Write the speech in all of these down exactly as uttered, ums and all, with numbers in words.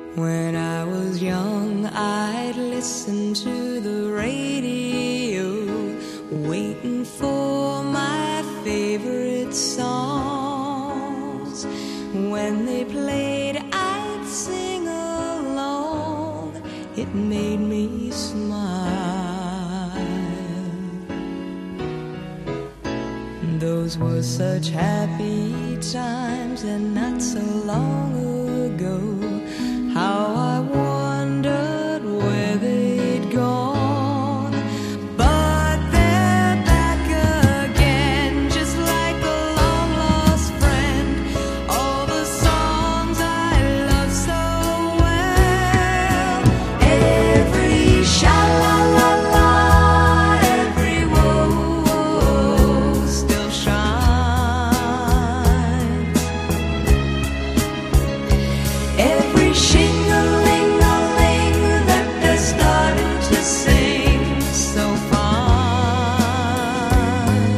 When I was young, I'd listen to the radio, waiting for my favorite songs. When they played, I'd sing along. It made me smile. Those were such happy times, and not so long ago. How I wondered where they'd gone. But they're back again, just like a long-lost friend. All the songs I love so well. Every sha-la-la-la, every whoa-whoa still shines. Every shing-a-ling-a-ling that they're starting to sing so fine.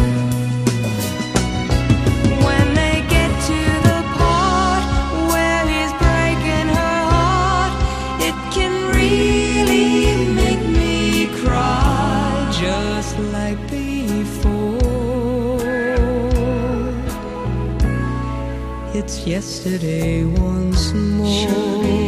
When they get to the part where he's breaking her heart, it can really make me cry, just like before. It's yesterday once more.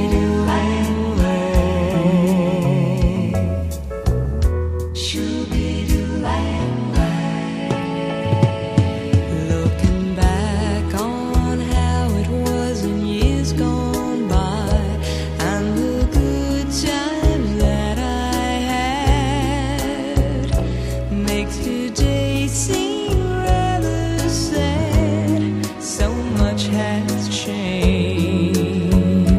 Looking back on how it was in years gone by, and the good times that I had, makes today seem rather sad. So much has changed.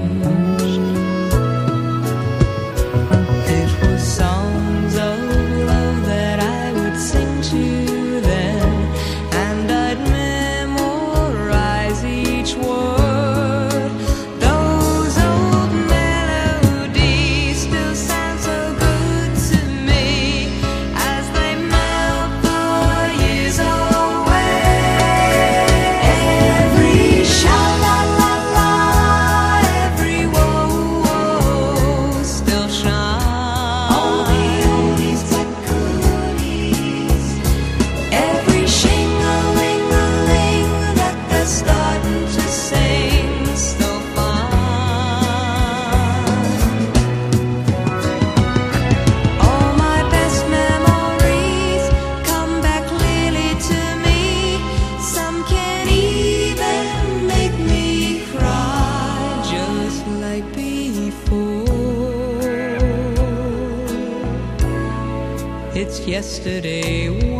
It was songs of love that I would sing to then, and I'd memorize each word. Those old melodies still sound so good to me as they melt the years away. Every sha-la-la-la, every whoa-whoa still shines. All the oldies but goodies. Every shing-a-ling-a-ling that they're starting to sing so fine. All my best memories come back clearly to me. Some can even make me cry, just like before. It's yesterday